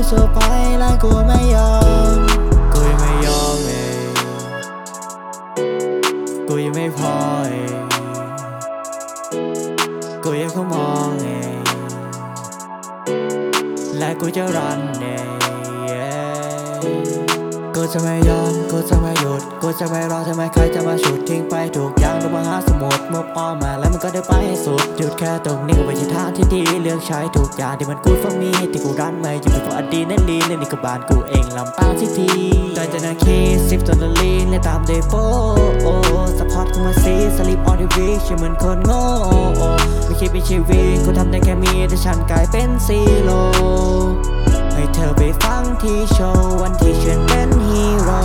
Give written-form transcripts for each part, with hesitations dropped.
สู้ไปและกูไม่ยอมกูยังไม่ยอมเองกูยังไม่พอเองกูยังคงมองเองและกูจะรันเองกูจะไม่ยอมกูจะไม่หยุดกูจะไม่รอทำไมใครจะมาฉุดทิ้งไปทุกอย่างลงมาหาสมุดมุกออกมาแล้วมันก็ได้ไปให้สุดหยุดแค่ตรงนี้ก็ไปที่ทางที่ดีเลือกใช้ทุกอย่างที่มันกูฟังมีที่กูรันไม่อยู่กับอดีตนั่นลีและนี่ก็บ้านกูเองลำปางที่ทีแต่จะนาคี10ตัวละลีและตามเดโฟสปอร์ตกูมาซีสลิปออนทีวีฉันเหมือนคนโง่ไม่คิดไม่ชีวิตกูทำได้แค่มีแต่ฉันกลายเป็นซีโร่ให้เธอไปฟังที่โชว์วันที่ฉันเป็นฮีโร่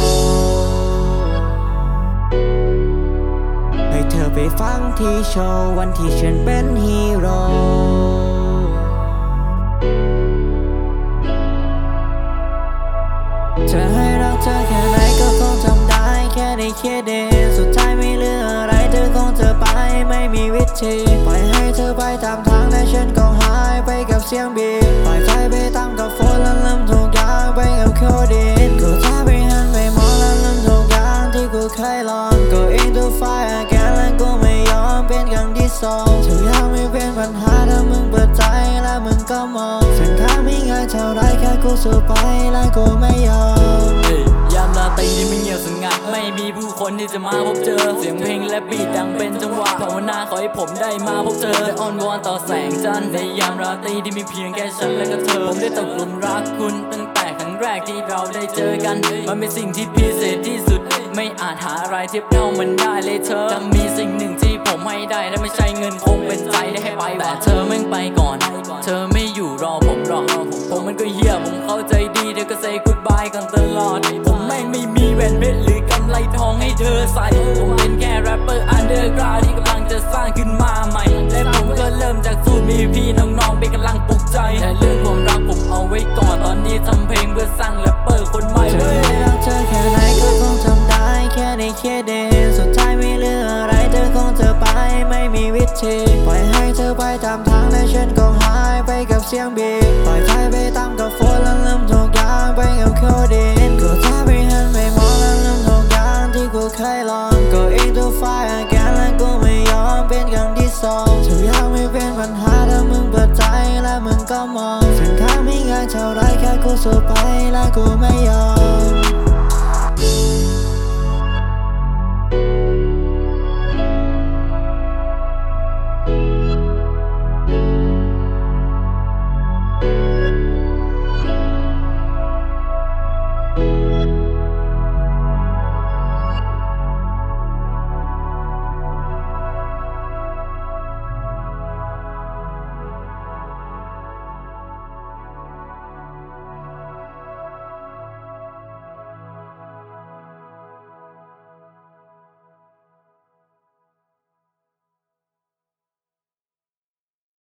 ให้เธอไปฟังที่โชว์วันที่ฉันเป็นฮีโร่จะให้รักเธอแค่ไหนก็คงทำได้แค่ได้คิดเองสุดท้ายไม่เหลืออะไรเธอคงจะไปไม่มีวิธีปล่อยให้เธอไปตามทางแต่ฉันก็หายไปกับเสียงบีบปล่อยใจไปตามกับฝนและลืมทุกอย่างไปกับโคดินกูท้าไปหันไปมองและลืมทุกอย่างที่กูเคยลอง Go into fire again และกูไม่ยอมเป็นครั้งที่สองทุกอย่างไม่เป็นปัญหาถ้ามึงเปิดใจและมึงก็มองเส้นทางไม่ง่ายเท่าไรแค่กูสู้ไปและกูไม่ยอมยามราตรีที่ไม่เงียบสงัดไม่มีผู้คนที่จะมาพบเจอเสียงเพลงและบีทดังเป็นจังหวะภาวนาขอให้ผมได้มาพบเธอได้อ้อนวอนต่อแสงจันทร์ในยามราตรีที่มีเพียงแค่ฉันและก็เธอผมได้ตกหลุมรักคุณตั้งแต่ครั้งแรกที่เราได้เจอกันมันเป็นสิ่งที่พิเศษที่สุดไม่อาจหาอะไรเทียบเท่ามันได้เลยเธอจะมีสิ่งหนึ่งที่ผมให้ได้และไม่ใช่เงินคงเป็นใจได้ให้ไปแต่เธอแม่งไปก่อนเธอไม่อยู่รอผมหรอกผมมันก็เหี้ยผมเข้าใจดีเธอก็ say goodbye กันตลอดผมแม่งไม่มีแหวนเพชรหรือกำไรทองให้เธอใส่ผมเป็นแค่แรปเปอร์อันเดอร์กราวด์ที่กำลังจะสร้างขึ้นมาใหม่และผมก็เริ่มจากสูตรมีพี่น้องๆเป็นกำลังปลุกใจแต่เรื่องความรักผมเอาไว้ก่อนตอนนี้ทำเพลงเพื่อสร้างแรปเปอร์คนใหม่จะให้รักเธอแค่ไหนก็คงทำได้แค่ได้คิดเองสุดท้ายไม่เหลืออะไรเธอคงจะไปไม่มีวิธีปล่อยให้เธอไปตามทางแต่ฉันก็หายไปกับเสียงบีบปล่อยใจไปตามกับฝนและลืมทุกอย่างไปกับโคดินกูท้าไปหันไปมองและลืมทุกอย่างที่กูเคยลอง Go into fire again และกูไม่ยอมเป็นครั้งที่สองทุกอย่างไม่เป็นปัญหาถ้ามึงเปิดใจและมึงก็มองเส้นทางไม่ง่ายเท่าไรแค่กูสู้ไปและกูไม่ยอม